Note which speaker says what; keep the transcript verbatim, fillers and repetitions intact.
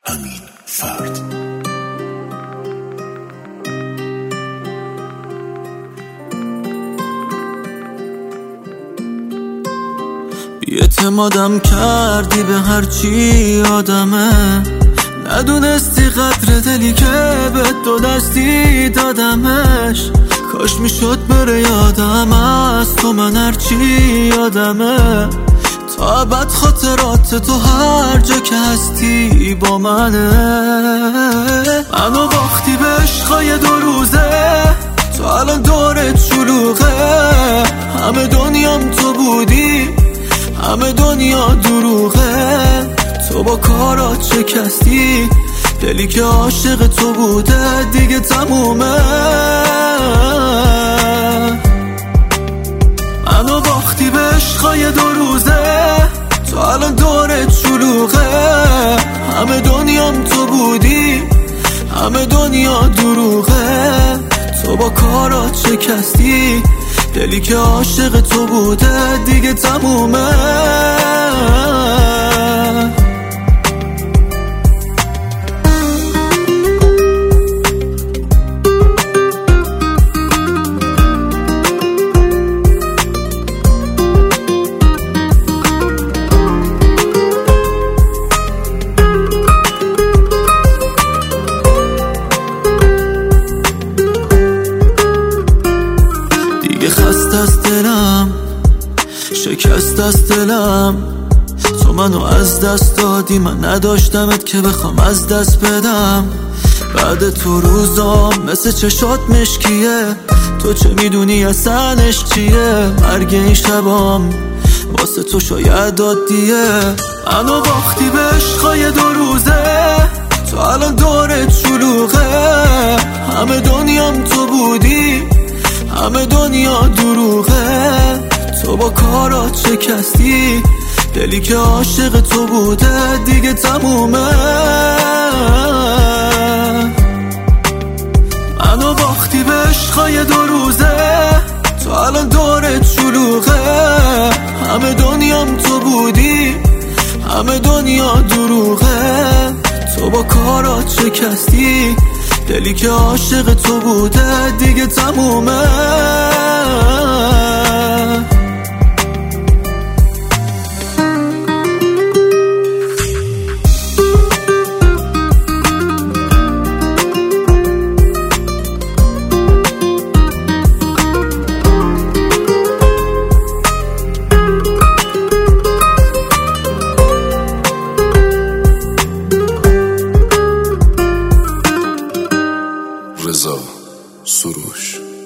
Speaker 1: امین فرد.
Speaker 2: اعتمادم کردی به هرچی آدمه، ندونستی قدر دلی که به دو دستی دادمش. کاش میشد بره یادم از تو من هرچی یادمه، تا ابد خاطرات تو هر جا که هستی با منه. منو باختی به عشقای دو روزه، تو الان دورت شلوغه. همه دنیام تو بودی، همه دنیا دروغه. تو با کارات شکستی دلی که عاشق تو بوده، دیگه تمومه. منو باختی به عشقای دو روزه، تو الان دورت شلوغه. همه دنیام تو بودی، همه دنیا دروغه. تو با کارات شکستی دلی که عاشق تو بوده، دیگه تمومه. خست از دلم، شکست از دلم. تو منو از دست دادی، من نداشتمت که بخوام از دست بدم. بعد تو روزام مثل چشات مشکیه، تو چه میدونی اصلا عشق چیه. مرگ این شبام واسه تو شاید عادیه. منو باختی به عشقای دو روزه، تو الان دورت شلوغه. همه دنیام تو بودی، همه دنیا دروغه. تو با کارات شکستی دلی که عاشق تو بوده، دیگه تمومه. منو باختی به عشقای دو روزه، تو الان دورت شلوغه. همه دنیام تو بودی، همه دنیا دروغه. تو با کارات شکستی دلی که عاشق تو بوده، دیگه تمومه.
Speaker 1: رضا سروش.